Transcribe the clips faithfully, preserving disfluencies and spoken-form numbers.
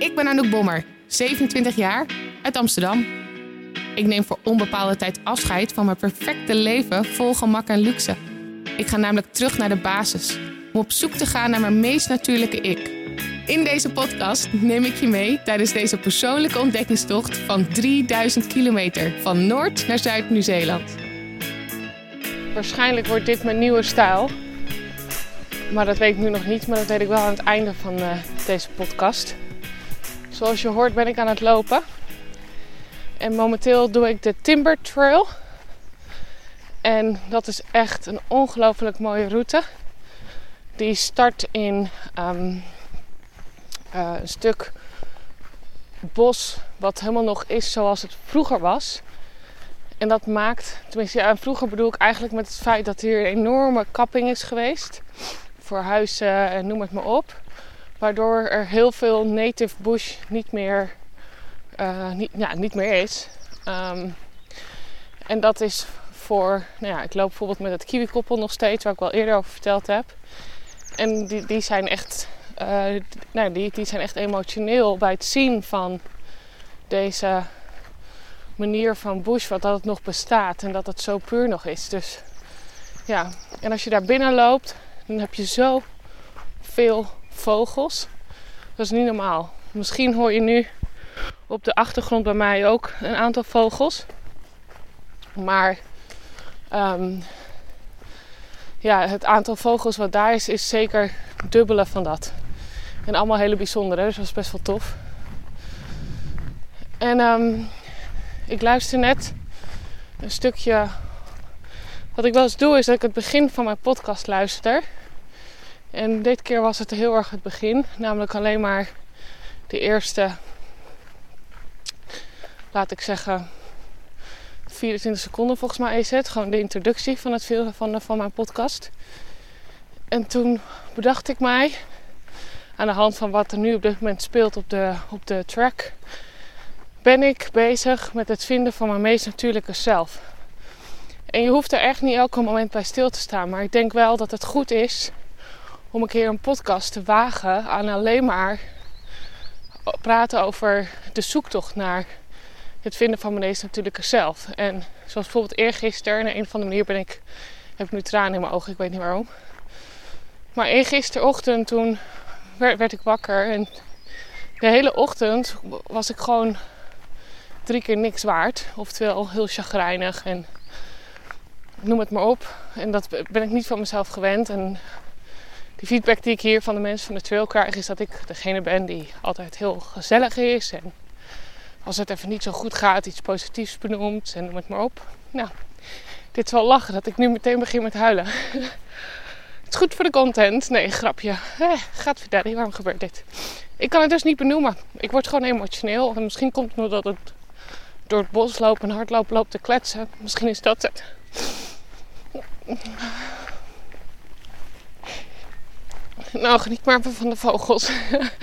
Ik ben Anouk Bommer, zevenentwintig jaar, uit Amsterdam. Ik neem voor onbepaalde tijd afscheid van mijn perfecte leven vol gemak en luxe. Ik ga namelijk terug naar de basis, om op zoek te gaan naar mijn meest natuurlijke ik. In deze podcast neem ik je mee tijdens deze persoonlijke ontdekkingstocht van drieduizend kilometer van Noord naar Zuid Nieuw-Zeeland. Waarschijnlijk wordt dit mijn nieuwe stijl. Maar dat weet ik nu nog niet, maar dat weet ik wel aan het einde van uh, deze podcast. Zoals je hoort ben ik aan het lopen. En momenteel doe ik de Timber Trail. En dat is echt een ongelooflijk mooie route. Die start in um, uh, een stuk bos wat helemaal nog is zoals het vroeger was. En dat maakt, tenminste ja, vroeger bedoel ik eigenlijk met het feit dat hier een enorme kapping is geweest. Voor huizen en noem het maar op. Waardoor er heel veel native bush niet meer, uh, niet, ja, niet meer is. Um, en dat is voor, nou ja, ik loop bijvoorbeeld met het kiwikoppel nog steeds, waar ik wel eerder over verteld heb. En die, die zijn echt, uh, nou, die, die zijn echt emotioneel bij het zien van deze manier van bush, wat dat het nog bestaat en dat het zo puur nog is. Dus ja, en als je daar binnen loopt, dan heb je zo veel vogels. Dat is niet normaal. Misschien hoor je nu op de achtergrond bij mij ook een aantal vogels. Maar um, ja, het aantal vogels wat daar is, is zeker dubbele van dat. En allemaal hele bijzondere, dus dat is best wel tof. En um, ik luister net een stukje. Wat ik wel eens doe, is dat ik het begin van mijn podcast luister. En dit keer was het heel erg het begin. Namelijk alleen maar de eerste, laat ik zeggen, vierentwintig seconden volgens mij is het. Gewoon de introductie van, het, van, de, van mijn podcast. En toen bedacht ik mij, aan de hand van wat er nu op dit moment speelt op de, op de track, ben ik bezig met het vinden van mijn meest natuurlijke zelf. En je hoeft er echt niet elk moment bij stil te staan. Maar ik denk wel dat het goed is om een keer een podcast te wagen aan alleen maar praten over de zoektocht naar het vinden van mijn meest natuurlijke zelf. En zoals bijvoorbeeld eergisteren, en op een of andere manier ben ik, heb ik nu tranen in mijn ogen, ik weet niet waarom. Maar eergisterochtend toen werd, werd ik wakker en de hele ochtend was ik gewoon drie keer niks waard. Oftewel heel chagrijnig en noem het maar op. En dat ben ik niet van mezelf gewend. En die feedback die ik hier van de mensen van de trail krijg, is dat ik degene ben die altijd heel gezellig is. En als het even niet zo goed gaat, iets positiefs benoemt en noem het maar op. Nou, dit is wel lachen dat ik nu meteen begin met huilen. Het is goed voor de content. Nee, grapje. Eh, gaat verder, waarom gebeurt dit? Ik kan het dus niet benoemen. Ik word gewoon emotioneel. En misschien komt het omdat het door het bos lopen en hardlopen loopt te kletsen. Misschien is dat het. Nou, geniet maar even van de vogels.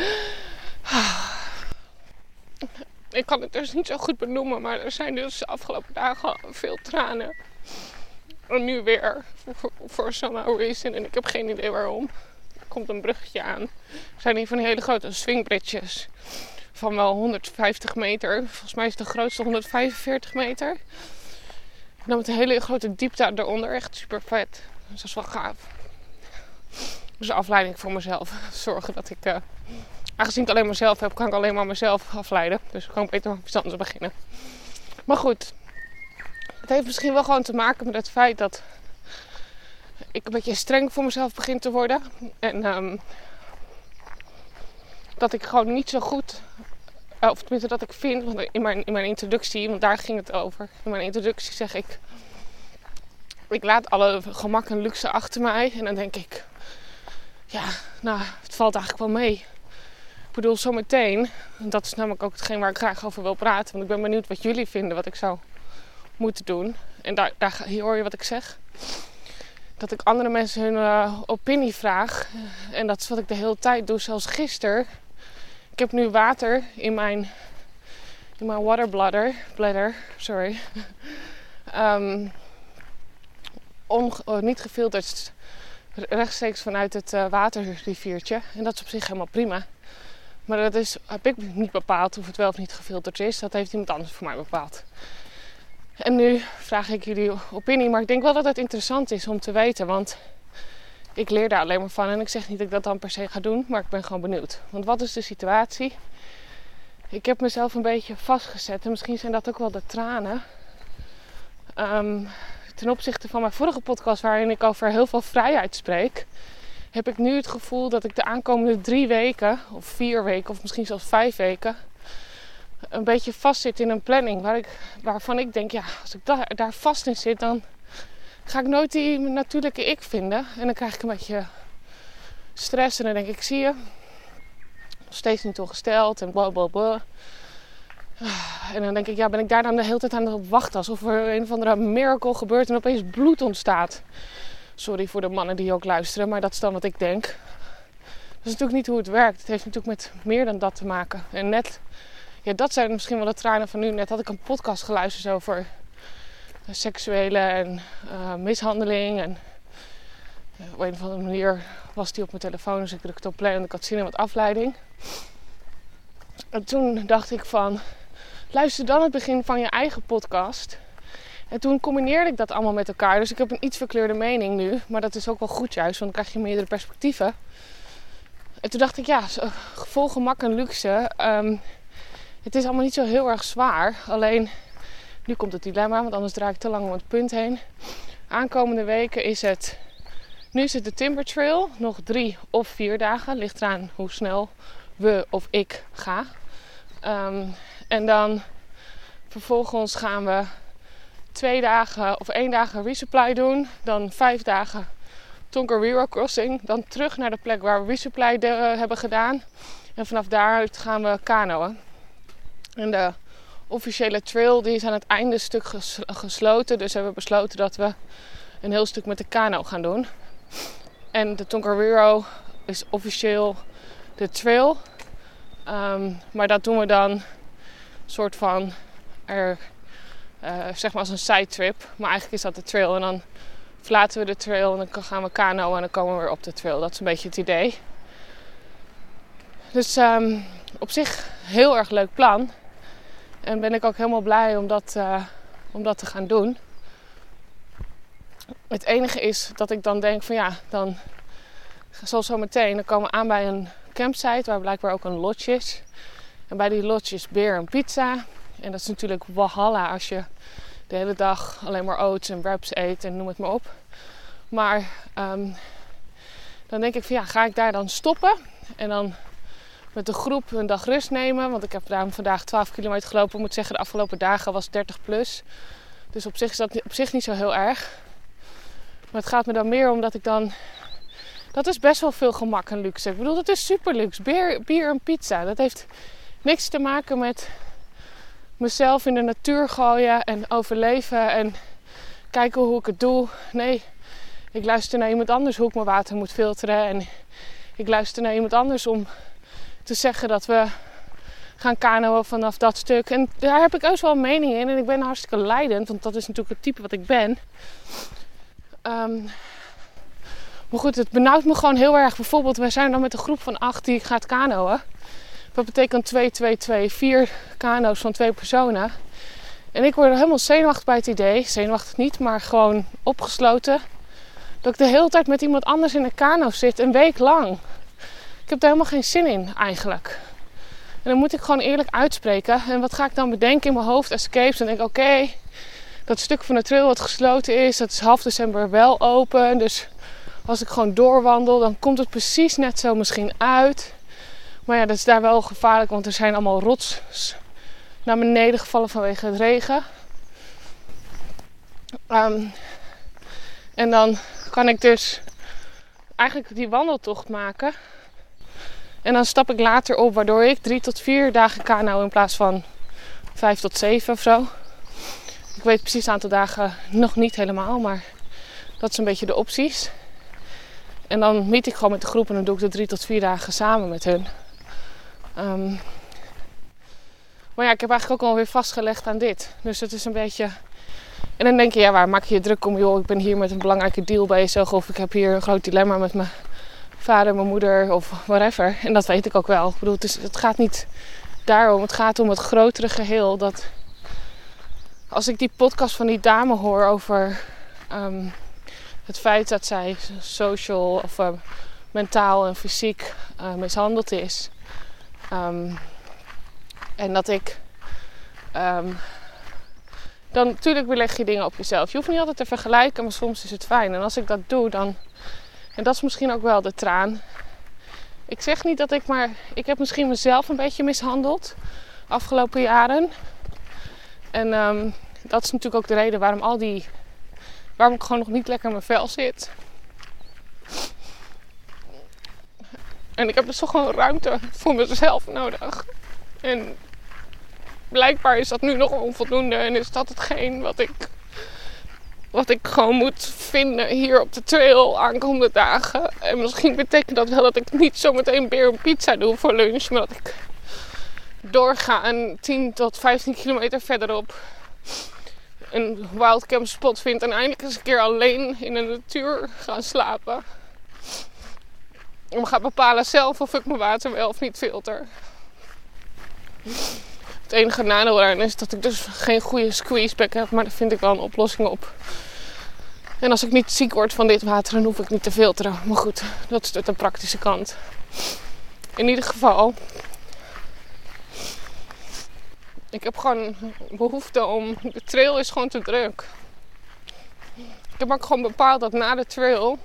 Ik kan het dus niet zo goed benoemen, maar er zijn dus de afgelopen dagen veel tranen. En nu weer, voor, voor some reason, en ik heb geen idee waarom. Er komt een bruggetje aan. Er zijn hier van die hele grote swingbridges van wel honderdvijftig meter. Volgens mij is de grootste honderdvijfenveertig meter. En dan met een hele grote diepte eronder. Echt super vet. Dus dat is wel gaaf. Dus een afleiding voor mezelf. Zorgen dat ik, uh, aangezien ik alleen maar zelf heb, kan ik alleen maar mezelf afleiden. Dus ik kan beter met iets anders beginnen. Maar goed. Het heeft misschien wel gewoon te maken met het feit dat ik een beetje streng voor mezelf begin te worden. En um, dat ik gewoon niet zo goed, of tenminste dat ik vind, want in mijn, in mijn introductie, want daar ging het over. In mijn introductie zeg ik, ik laat alle gemak en luxe achter mij. En dan denk ik, ja, nou, het valt eigenlijk wel mee. Ik bedoel, zometeen, dat is namelijk ook hetgeen waar ik graag over wil praten. Want ik ben benieuwd wat jullie vinden, wat ik zou moeten doen. En daar, daar hier hoor je wat ik zeg. Dat ik andere mensen hun uh, opinie vraag. En dat is wat ik de hele tijd doe, zelfs gisteren. Ik heb nu water in mijn, in mijn water bladder, bladder, sorry. um, on, uh, niet gefilterd, rechtstreeks vanuit het uh, waterriviertje. En dat is op zich helemaal prima. Maar dat is, heb ik niet bepaald of het wel of niet gefilterd is. Dat heeft iemand anders voor mij bepaald. En nu vraag ik jullie opinie. Maar ik denk wel dat het interessant is om te weten. Want ik leer daar alleen maar van. En ik zeg niet dat ik dat dan per se ga doen. Maar ik ben gewoon benieuwd. Want wat is de situatie? Ik heb mezelf een beetje vastgezet. En misschien zijn dat ook wel de tranen. Um, ten opzichte van mijn vorige podcast waarin ik over heel veel vrijheid spreek. Heb ik nu het gevoel dat ik de aankomende drie weken. Of vier weken. Of misschien zelfs vijf weken. Een beetje vast zit in een planning. Waar ik, waarvan ik denk, ja, als ik daar, daar vast in zit. Dan ga ik nooit die natuurlijke ik vinden. En dan krijg ik een beetje stress. En dan denk ik, zie je. Nog steeds niet ongesteld. En blablabla. En dan denk ik, ja, ben ik daar dan de hele tijd aan het wachten. Alsof er een of andere miracle gebeurt en opeens bloed ontstaat. Sorry voor de mannen die ook luisteren, maar dat is dan wat ik denk. Dat is natuurlijk niet hoe het werkt. Het heeft natuurlijk met meer dan dat te maken. En net, ja, dat zijn misschien wel de tranen van nu. Net had ik een podcast geluisterd over seksuele en uh, mishandeling. En uh, op een of andere manier was die op mijn telefoon, dus ik drukte op play en ik had zin in wat afleiding. En toen dacht ik van, luister dan het begin van je eigen podcast. En toen combineerde ik dat allemaal met elkaar. Dus ik heb een iets verkleurde mening nu. Maar dat is ook wel goed juist, want dan krijg je meerdere perspectieven. En toen dacht ik, ja, vol gemak en luxe. Um, het is allemaal niet zo heel erg zwaar. Alleen, nu komt het dilemma, want anders draai ik te lang om het punt heen. Aankomende weken is het, nu is het de Timber Trail. Nog drie of vier dagen. Ligt eraan hoe snel we of ik ga. Um, en dan vervolgens gaan we twee dagen of één dagen resupply doen. Dan vijf dagen Tongariro Crossing. Dan terug naar de plek waar we resupply de, uh, hebben gedaan. En vanaf daaruit gaan we kanoën. En de officiële trail die is aan het einde stuk ges- gesloten. Dus hebben we besloten dat we een heel stuk met de kano gaan doen. En de Tongariro is officieel de trail. Um, maar dat doen we dan soort van er, uh, zeg maar als een side trip. Maar eigenlijk is dat de trail. En dan verlaten we de trail en dan gaan we kanoën en dan komen we weer op de trail. Dat is een beetje het idee. Dus um, op zich heel erg leuk plan. En ben ik ook helemaal blij om dat, uh, om dat te gaan doen. Het enige is dat ik dan denk van ja, dan zoals zo meteen, dan komen we aan bij een campsite waar blijkbaar ook een lodge is. En bij die lodge is beer en pizza. En dat is natuurlijk walhalla als je de hele dag alleen maar oats en wraps eet en noem het maar op. Maar um, dan denk ik van ja, ga ik daar dan stoppen? En dan met de groep een dag rust nemen. Want ik heb daar vandaag twaalf kilometer gelopen. Ik moet zeggen, de afgelopen dagen was dertig plus. Dus op zich is dat op zich niet zo heel erg. Maar het gaat me dan meer om dat ik dan... Dat is best wel veel gemak en luxe. Ik bedoel, dat is super luxe. Bier, bier en pizza. Dat heeft niks te maken met mezelf in de natuur gooien en overleven en kijken hoe ik het doe. Nee, ik luister naar iemand anders hoe ik mijn water moet filteren. En ik luister naar iemand anders om te zeggen dat we gaan kanoën vanaf dat stuk. En daar heb ik ook wel een mening in. En ik ben hartstikke lijdend, want dat is natuurlijk het type wat ik ben. Um, maar goed, het benauwt me gewoon heel erg. Bijvoorbeeld, wij zijn dan met een groep van acht die gaat kanoën. Dat betekent twee, twee, twee, vier kano's van twee personen. En ik word helemaal zenuwachtig bij het idee. Zenuwachtig niet, maar gewoon opgesloten. Dat ik de hele tijd met iemand anders in een kano zit, een week lang. Ik heb daar helemaal geen zin in, eigenlijk. En dan moet ik gewoon eerlijk uitspreken. En wat ga ik dan bedenken in mijn hoofd? Escapes. Dan denk ik, oké, okay, dat stuk van de trail wat gesloten is, dat is half december wel open. Dus als ik gewoon doorwandel, dan komt het precies net zo misschien uit. Maar ja, dat is daar wel gevaarlijk, want er zijn allemaal rots naar beneden gevallen vanwege het regen. Um, en dan kan ik dus eigenlijk die wandeltocht maken. En dan stap ik later op, waardoor ik drie tot vier dagen kano in plaats van vijf tot zeven of zo. Ik weet precies het aantal dagen nog niet helemaal, maar dat is een beetje de opties. En dan meet ik gewoon met de groep en dan doe ik de drie tot vier dagen samen met hun. Um, maar ja, ik heb eigenlijk ook alweer vastgelegd aan dit. Dus het is een beetje... En dan denk je, ja, waar maak je je druk om? Joh, ik ben hier met een belangrijke deal bezig. Of ik heb hier een groot dilemma met mijn vader, mijn moeder of whatever. En dat weet ik ook wel. Ik bedoel, het, is, het gaat niet daarom. Het gaat om het grotere geheel. Dat als ik die podcast van die dame hoor over um, het feit dat zij social of uh, mentaal en fysiek uh, mishandeld is. Um, en dat ik... Um, dan natuurlijk beleg je dingen op jezelf. Je hoeft niet altijd te vergelijken, maar soms is het fijn. En als ik dat doe, dan... En dat is misschien ook wel de traan. Ik zeg niet dat ik maar... Ik heb misschien mezelf een beetje mishandeld. Afgelopen jaren. En um, dat is natuurlijk ook de reden waarom al die... Waarom ik gewoon nog niet lekker in mijn vel zit. En ik heb dus toch gewoon ruimte voor mezelf nodig. En blijkbaar is dat nu nog onvoldoende. En is dat hetgeen wat ik... Wat ik gewoon moet vinden hier op de trail aankomende dagen. En misschien betekent dat wel dat ik niet zometeen weer een pizza doe voor lunch. Maar dat ik doorga en tien tot vijftien kilometer verderop een wildcamp spot vind. En eindelijk eens een keer alleen in de natuur gaan slapen. En ga bepalen zelf of ik mijn water wel of niet filter. Het enige nadeel eraan is dat ik dus geen goede squeezeback heb. Maar daar vind ik wel een oplossing op. En als ik niet ziek word van dit water, dan hoef ik niet te filteren. Maar goed, dat is de praktische kant. In ieder geval. Ik heb gewoon behoefte om... De trail is gewoon te druk. Ik heb ook gewoon bepaald dat na de trail...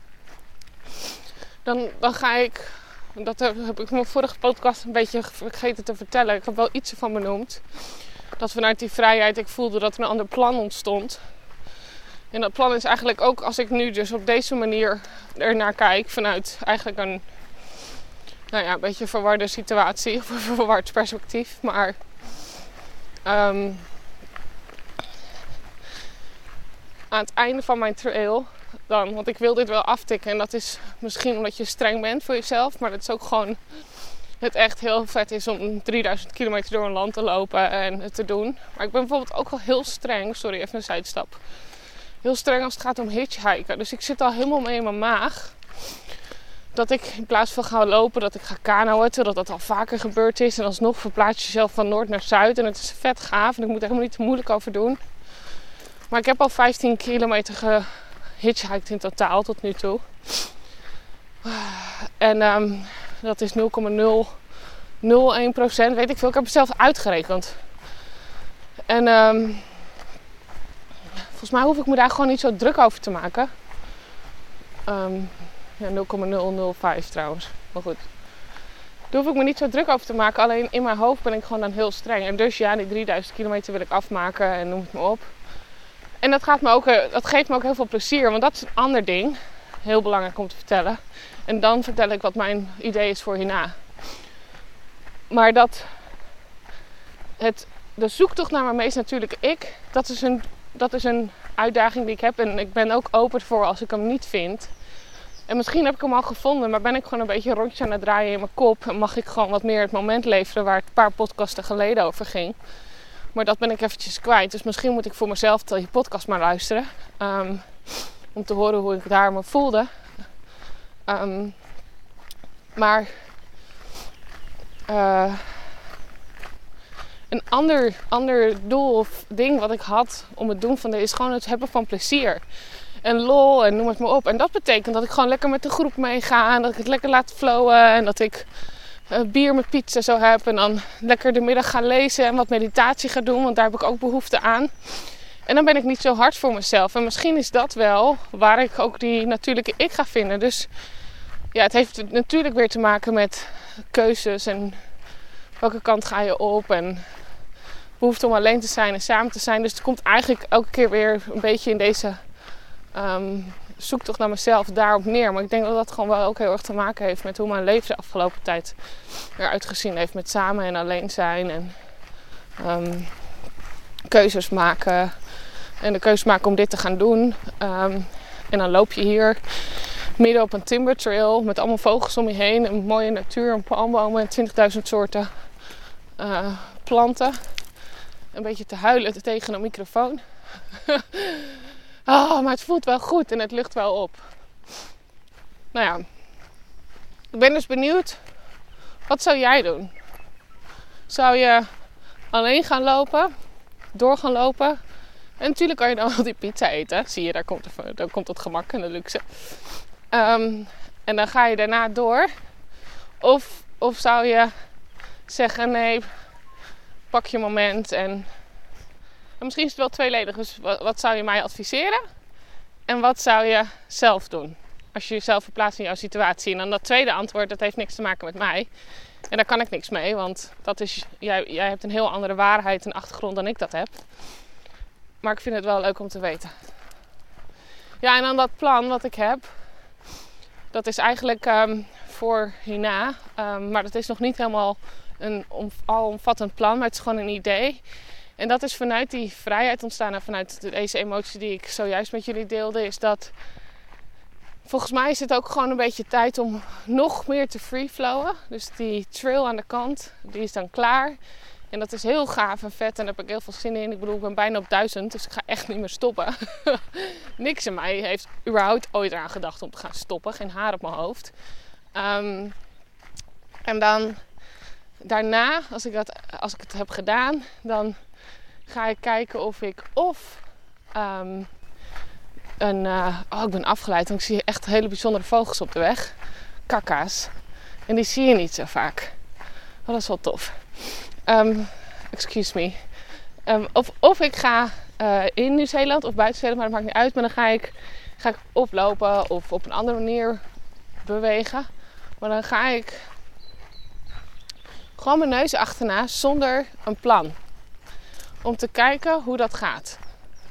Dan, dan ga ik... Dat heb, heb ik in mijn vorige podcast een beetje vergeten te vertellen. Ik heb wel iets ervan benoemd. Dat vanuit die vrijheid ik voelde dat er een ander plan ontstond. En dat plan is eigenlijk ook als ik nu dus op deze manier ernaar kijk. Vanuit eigenlijk een, nou ja, een beetje verwarde situatie. Of een verward perspectief. Maar um, aan het einde van mijn trail... Dan, want ik wil dit wel aftikken. En dat is misschien omdat je streng bent voor jezelf. Maar dat is ook gewoon... Het echt heel vet is om drieduizend kilometer door een land te lopen en het te doen. Maar ik ben bijvoorbeeld ook wel heel streng. Sorry, even een sidestap. Heel streng als het gaat om hitchhiken. Dus ik zit al helemaal mee in mijn maag. Dat ik in plaats van gaan lopen, dat ik ga kanoën. Terwijl dat al vaker gebeurd is. En alsnog verplaats je jezelf van noord naar zuid. En het is vet gaaf. En ik moet er helemaal niet te moeilijk over doen. Maar ik heb al vijftien kilometer gehitchhiked in totaal tot nu toe. En um, dat is nul komma nul nul één procent. Weet ik veel. Ik heb het zelf uitgerekend. En... Um, Volgens mij hoef ik me daar gewoon niet zo druk over te maken. Um, ja, nul komma nul nul vijf trouwens. Maar goed. Daar hoef ik me niet zo druk over te maken. Alleen in mijn hoofd ben ik gewoon dan heel streng. En dus ja, die drieduizend kilometer wil ik afmaken en noem het maar op. En dat, gaat me ook, dat geeft me ook heel veel plezier. Want dat is een ander ding. Heel belangrijk om te vertellen. En dan vertel ik wat mijn idee is voor hierna. Maar dat... Het, de zoektocht naar mijn meest natuurlijke ik. Dat is een... Dat is een uitdaging die ik heb. En ik ben ook open voor als ik hem niet vind. En misschien heb ik hem al gevonden. Maar ben ik gewoon een beetje rondjes aan het draaien in mijn kop. En mag ik gewoon wat meer het moment leveren waar het een paar podcasten geleden over ging. Maar dat ben ik eventjes kwijt. Dus misschien moet ik voor mezelf die podcast maar luisteren. Um, om te horen hoe ik daar me voelde. Um, maar... Uh, Een ander, ander doel of ding wat ik had om het doen van dit is gewoon het hebben van plezier. En lol en noem het maar op. En dat betekent dat ik gewoon lekker met de groep meega. En dat ik het lekker laat flowen. En dat ik uh, bier met pizza zo heb. En dan lekker de middag ga lezen en wat meditatie ga doen. Want daar heb ik ook behoefte aan. En dan ben ik niet zo hard voor mezelf. En misschien is dat wel waar ik ook die natuurlijke ik ga vinden. Dus ja, het heeft natuurlijk weer te maken met keuzes en... Welke kant ga je op en behoefte om alleen te zijn en samen te zijn. Dus het komt eigenlijk elke keer weer een beetje in deze um, zoektocht naar mezelf daarop neer. Maar ik denk dat dat gewoon wel ook heel erg te maken heeft met hoe mijn leven de afgelopen tijd eruit gezien heeft. Met samen en alleen zijn en um, keuzes maken. En de keuze maken om dit te gaan doen. Um, en dan loop je hier midden op een timber trail met allemaal vogels om je heen. Een mooie natuur, een palmbomen en twintigduizend soorten uh, planten. Een beetje te huilen tegen een microfoon. oh, maar het voelt wel goed en het lucht wel op. Nou ja, Ik ben dus benieuwd, wat zou jij doen? Zou je alleen gaan lopen, door gaan lopen? En natuurlijk kan je dan wel die pizza eten. Zie je, daar komt, er, daar komt het gemak en de luxe. Um, en dan ga je daarna door. Of, of zou je zeggen, nee, pak je moment. En, en misschien is het wel tweeledig. Dus wat, wat zou je mij adviseren? En wat zou je zelf doen? Als je jezelf verplaatst in jouw situatie. En dan dat tweede antwoord, dat heeft niks te maken met mij. En daar kan ik niks mee. Want dat is, jij, jij hebt een heel andere waarheid en achtergrond dan ik dat heb. Maar ik vind het wel leuk om te weten. Ja, en dan dat plan wat ik heb. Dat is eigenlijk um, voor hierna. Um, maar dat is nog niet helemaal een om, alomvattend plan. Maar het is gewoon een idee. En dat is vanuit die vrijheid ontstaan. En vanuit deze emotie die ik zojuist met jullie deelde. Is dat... Volgens mij is het ook gewoon een beetje tijd om nog meer te freeflowen. Dus die trail aan de kant, die is dan klaar. En dat is heel gaaf en vet en daar heb ik heel veel zin in. Ik bedoel, ik ben bijna op duizend, dus ik ga echt niet meer stoppen. Niks in mij heeft überhaupt ooit aan gedacht om te gaan stoppen. Geen haar op mijn hoofd. Um, en dan daarna, als ik, dat, als ik het heb gedaan, dan ga ik kijken of ik of... Um, een, uh, oh, ik ben afgeleid, want ik zie echt hele bijzondere vogels op de weg. Kakka's. En die zie je niet zo vaak. Oh, dat is wel tof. Um, excuse me. Um, of, of ik ga uh, in Nieuw-Zeeland of buiten Zeeland, maar dat maakt niet uit. Maar dan ga ik, ga ik oplopen of op een andere manier bewegen. Maar dan ga ik gewoon mijn neus achterna zonder een plan. Om te kijken hoe dat gaat.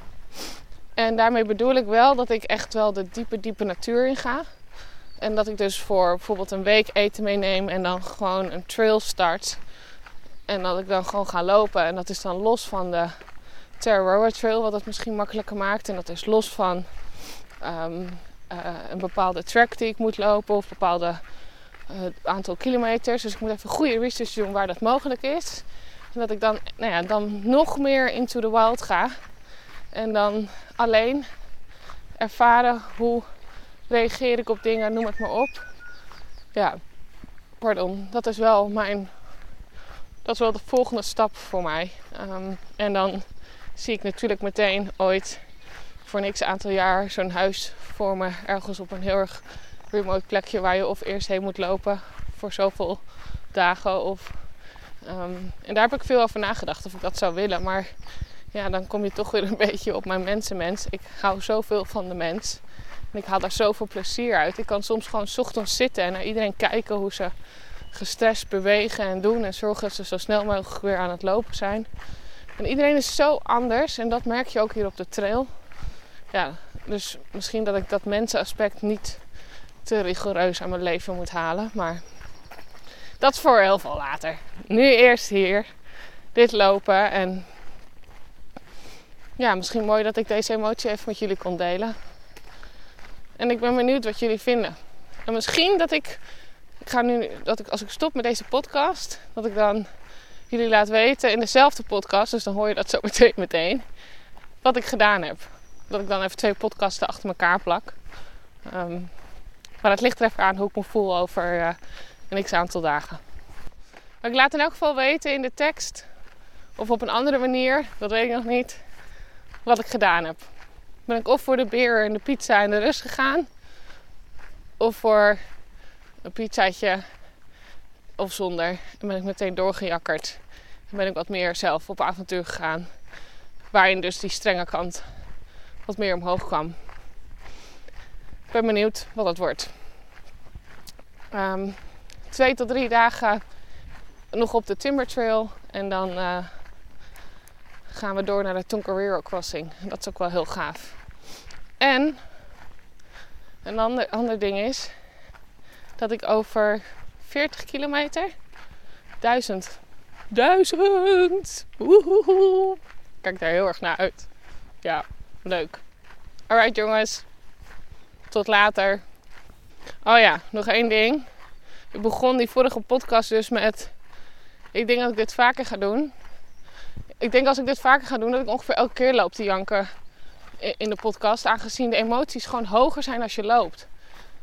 En daarmee bedoel ik wel dat ik echt wel de diepe, diepe natuur in ga. En dat ik dus voor bijvoorbeeld een week eten meeneem en dan gewoon een trail start. En dat ik dan gewoon ga lopen. En dat is dan los van de Tararua Trail, wat het misschien makkelijker maakt. En dat is los van um, uh, een bepaalde track die ik moet lopen of een bepaalde uh, aantal kilometers. Dus ik moet even goede research doen waar dat mogelijk is. En dat ik dan, nou ja, dan nog meer into the wild ga. En dan alleen ervaren hoe reageer ik op dingen, noem het maar op. Ja, pardon. Dat is wel mijn... Dat is wel de volgende stap voor mij. Um, en dan zie ik natuurlijk meteen ooit voor niks aantal jaar zo'n huis voor me. Ergens op een heel erg remote plekje waar je of eerst heen moet lopen voor zoveel dagen. Of, um, en daar heb ik veel over nagedacht of ik dat zou willen. Maar ja, dan kom je toch weer een beetje op mijn mensenmens. Ik hou zoveel van de mens. En ik haal daar zoveel plezier uit. Ik kan soms gewoon 's ochtends zitten en naar iedereen kijken hoe ze gestrest bewegen en doen. En zorgen dat ze zo snel mogelijk weer aan het lopen zijn. En iedereen is zo anders. En dat merk je ook hier op de trail. Ja, dus misschien dat ik dat mensenaspect niet te rigoureus aan mijn leven moet halen. Maar dat is voor heel veel later. Nu eerst hier. Dit lopen. En ja, misschien mooi dat ik deze emotie even met jullie kon delen. En ik ben benieuwd wat jullie vinden. En misschien dat ik... Ik ga nu, dat ik als ik stop met deze podcast, dat ik dan jullie laat weten in dezelfde podcast, dus dan hoor je dat zo meteen meteen, wat ik gedaan heb. Dat ik dan even twee podcasten achter elkaar plak. Um, maar het ligt er even aan hoe ik me voel over uh, een x-aantal dagen. Maar ik laat in elk geval weten in de tekst, of op een andere manier, dat weet ik nog niet, wat ik gedaan heb. Ben ik of voor de beer en de pizza en de rust gegaan, of voor een pizzaatje of zonder. En ben ik meteen doorgejakkerd. En ben ik wat meer zelf op avontuur gegaan. Waarin dus die strenge kant wat meer omhoog kwam. Ik ben benieuwd wat het wordt. Um, twee tot drie dagen nog op de Timber Trail. En dan uh, gaan we door naar de Tongariro Crossing. En dat is ook wel heel gaaf. En een ander, ander ding is dat ik over veertig kilometer, duizend, duizend, woehoehoe, kijk daar heel erg naar uit. Ja, leuk. Alright jongens, tot later. Oh ja, nog één ding. Ik begon die vorige podcast dus met, ik denk dat ik dit vaker ga doen. Ik denk als ik dit vaker ga doen, dat ik ongeveer elke keer loop te janken in de podcast. Aangezien de emoties gewoon hoger zijn als je loopt.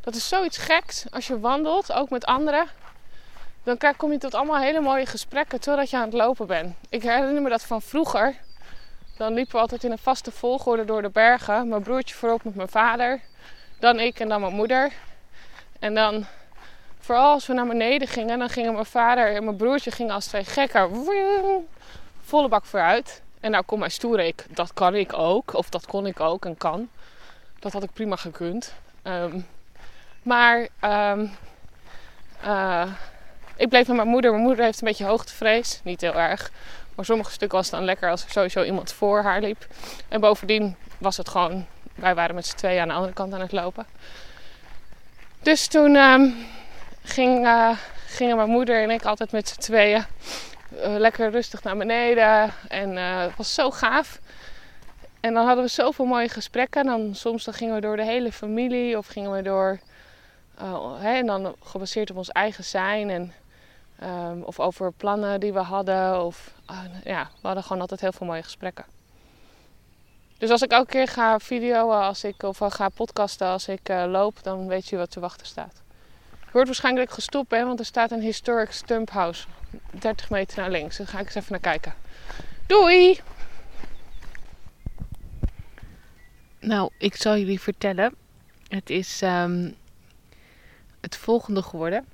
Dat is zoiets geks als je wandelt, ook met anderen. Dan krijg, kom je tot allemaal hele mooie gesprekken totdat je aan het lopen bent. Ik herinner me dat van vroeger. Dan liepen we altijd in een vaste volgorde door de bergen. Mijn broertje voorop met mijn vader. Dan ik en dan mijn moeder. En dan, vooral als we naar beneden gingen, dan gingen mijn vader en mijn broertje gingen als twee gekken volle bak vooruit. En nou kom maar stoer ik, dat kan ik ook. Of dat kon ik ook en kan. Dat had ik prima gekund. Um, maar um, uh, ik bleef met mijn moeder. Mijn moeder heeft een beetje hoogtevrees. Niet heel erg. Maar sommige stukken was het dan lekker als er sowieso iemand voor haar liep. En bovendien was het gewoon, wij waren met z'n tweeën aan de andere kant aan het lopen. Dus toen um, ging, uh, gingen mijn moeder en ik altijd met z'n tweeën uh, lekker rustig naar beneden. En uh, het was zo gaaf. En dan hadden we zoveel mooie gesprekken. En dan, soms dan gingen we door de hele familie of gingen we door... Uh, hè, en dan gebaseerd op ons eigen zijn. En, um, of over plannen die we hadden. Of, uh, ja, we hadden gewoon altijd heel veel mooie gesprekken. Dus als ik elke keer ga videoen als ik, of ga podcasten als ik uh, loop, dan weet je wat te wachten staat. Je hoort waarschijnlijk dat ik gestopt ben, want er staat een historic stump house. dertig meter naar links. Daar ga ik eens even naar kijken. Doei! Nou, ik zal jullie vertellen. Het is um, het volgende geworden.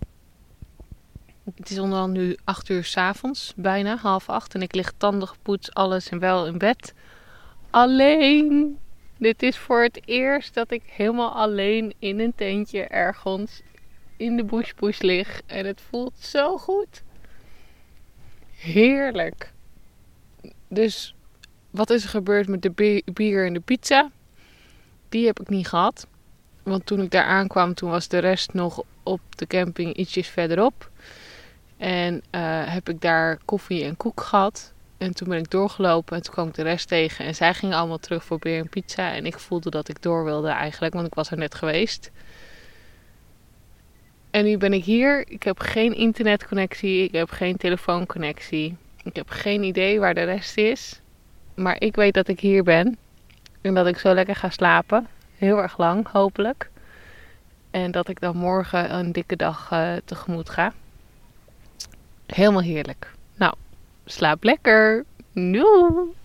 Het is onderhand nu acht uur 's avonds, bijna half acht. En ik lig tanden gepoetst, alles en wel in bed. Alleen. Dit is voor het eerst dat ik helemaal alleen in een tentje ergens in de bush bush lig. En het voelt zo goed. Heerlijk. Dus wat is er gebeurd met de bier en de pizza? Die heb ik niet gehad. Want toen ik daar aankwam, toen was de rest nog op de camping ietsjes verderop. En uh, heb ik daar koffie en koek gehad. En toen ben ik doorgelopen en toen kwam ik de rest tegen. En zij gingen allemaal terug voor bier en pizza. En ik voelde dat ik door wilde eigenlijk, want ik was er net geweest. En nu ben ik hier. Ik heb geen internetconnectie. Ik heb geen telefoonconnectie. Ik heb geen idee waar de rest is. Maar ik weet dat ik hier ben. En dat ik zo lekker ga slapen. Heel erg lang, hopelijk. En dat ik dan morgen een dikke dag uh, tegemoet ga. Helemaal heerlijk. Nou, slaap lekker. Doei!